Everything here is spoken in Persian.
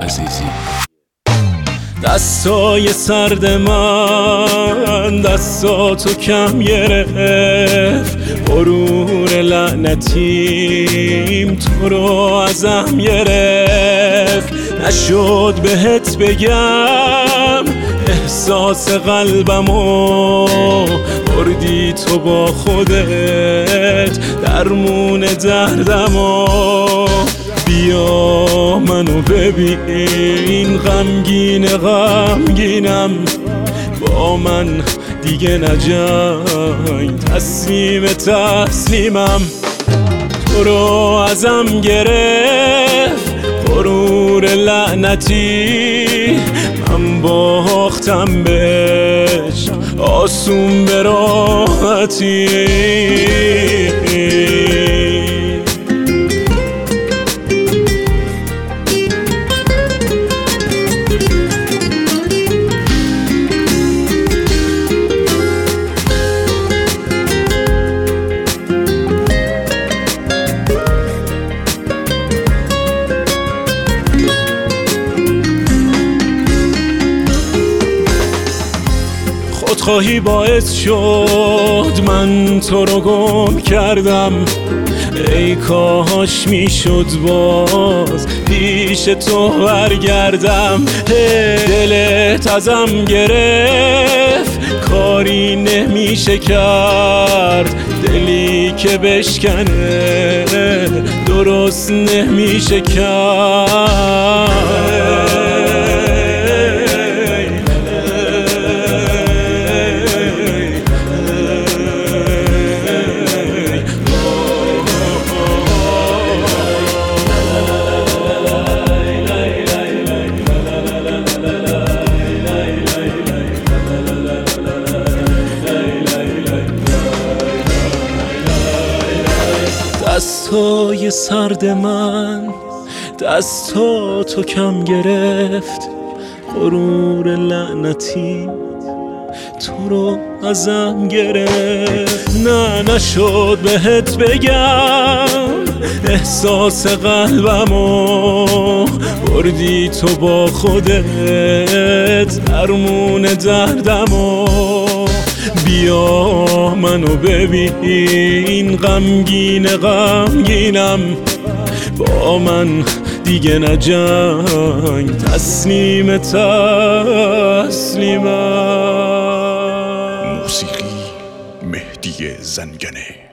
عزیزی. دستای سرد من دستاتو کم گرفت، غرور لعنتیم تو رو ازم گرفت. نشد بهت بگم احساس قلبمو، بردی تو با خودت درمون دردمو. بیا منو ببین غمگینم، با من دیگه نجنگ، تسلیمم. تو رو ازم گرفت غرور لعنتی، من باختم بهش آسون به راحتی. خودخواهی باعث شد من تو رو گم کردم، ای کاش میشد باز پیش تو برگردم. دلت ازم گرفت کاری نمیشه کرد، دلی که بشکنه درست نمیشه کرد. دستای سرد من دستاتو کم گرفت، غرور لعنتی تو رو ازم گرفت. نشد بهت بگم احساس قلبمو، بردی تو با خودت درمون دردمو. بیا منو ببین غمگینم، با من دیگه نجنگ، تسلیمم. موسیقی مهدی زنگنه.